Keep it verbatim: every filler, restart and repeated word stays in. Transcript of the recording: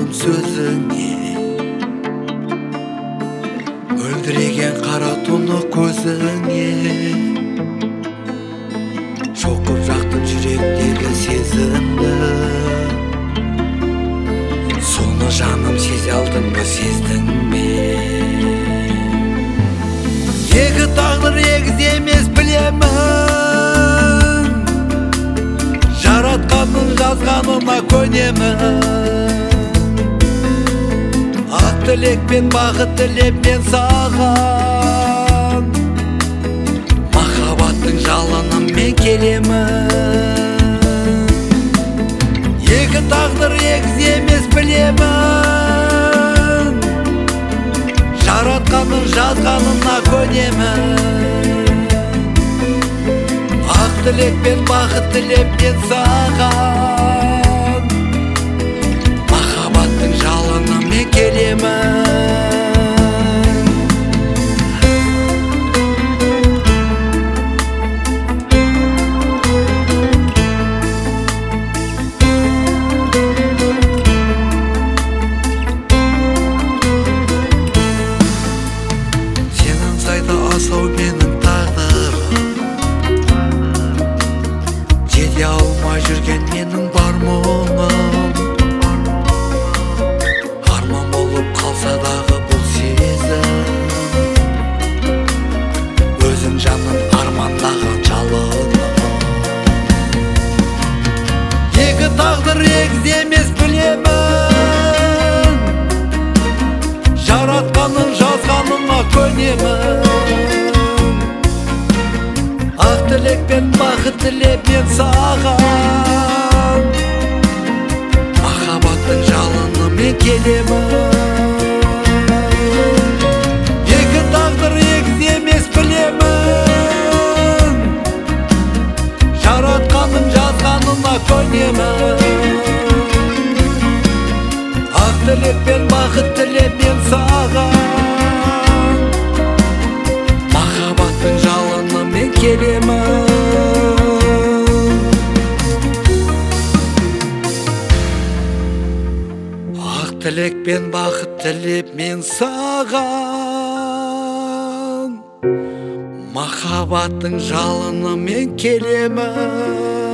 жаным сөзіңе, мөлдіреген қара тұнық көзіңе. Шоқып жақтың жүректегі сезімді, соны жаным сезе алдың ба, сездің бе? Екі тағдыр егіз емес білемін, жаратқанның жазғанына көнемін. Ақ тілек пен бақыт тілеп мен саған, махаббаттың жалынымен келемін. Екі тағдыр егіз емес білемін, жаратқанның жазғанына көнемін. Ақ тілек пен бақыт тілеп мен саған, махаббаттың жалынымен келемін. Асау менің тағдырым, жете алмай жүрген менің бар мұңым. Арман болып қалса дағы бұл сезім, өзің жаным армандаған жалыным. Екі тағдыр егіз емес білемін, жаратқанның жазғанына көнемін. Ақ тілек пен бақыт тілеп мен саған, махаббаттың жалынымен келемін. Екі тағдыр егіз емес білемін, жаратқанның жазғанына көнемін. Ақ тілек пен бақыт тілеп мен саған, махаббаттың жалынымен келемін. Ақ тілек пен бақыт тілеп мен саған, махаббаттың жалынымен келемін.